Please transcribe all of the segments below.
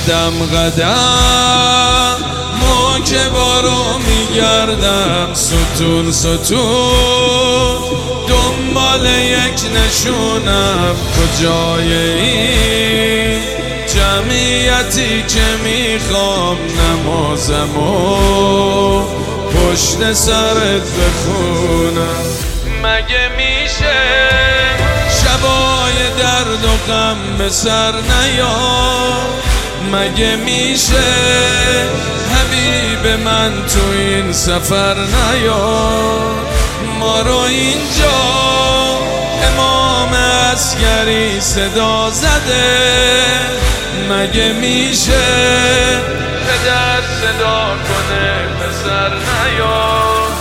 قدم قدم که بارو میگردم ستون ستون دنبال یک نشونم کجای این جمعیتی که میخوام نمازمو پشت سرت بخونم. مگه میشه شبای درد و غم به سر نیاد؟ مگه میشه حبیب من تو این سفر نیاد؟ ما رو اینجا امام عسکری صدا زده، مگه میشه پدر صدا کنه پسر نیاد؟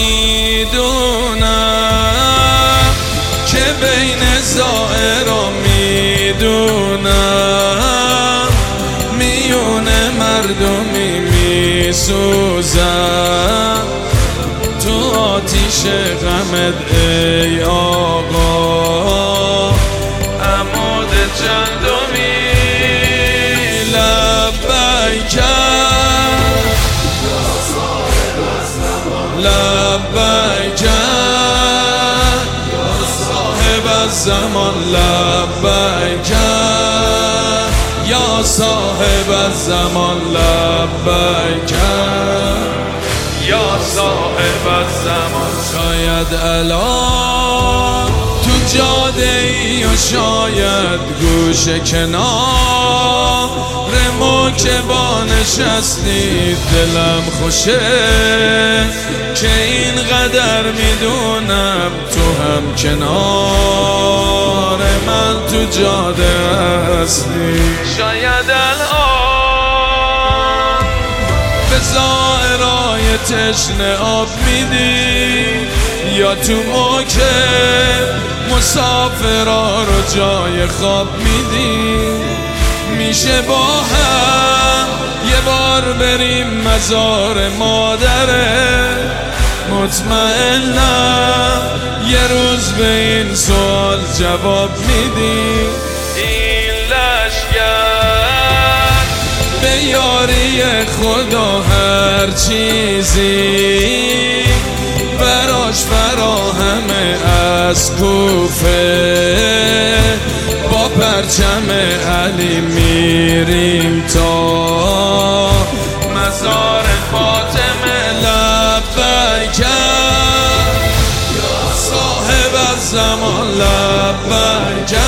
میدونم که بین زائرها میدونم میون مردمی میسوزم تو آتیش غمت ای آقا عمود چندمی. لبیک لبیک یا صاحب الزمان، لبیک یا صاحب الزمان، لبیک یا صاحب الزمان. شاید الان تو جاده ای و شاید گوشه کنار ما که با نشستی دلم خوشه که اینقدر میدونم تو هم کنار من تو جاده هستی. شاید الان به زائرای تشنه آب میدی یا تو موکه مسافرها رو جای خواب میدی. میشه با هم یه بار بریم مزار مادره؟ مطمئنم یه روز به این سوال جواب میدی. این لشگر به یاری خدا هر چیزی براش فراهمه از کوفه، با پرچم علی میریم تا مزار فاطمه. لبیک یا صاحب الزمان، لبیک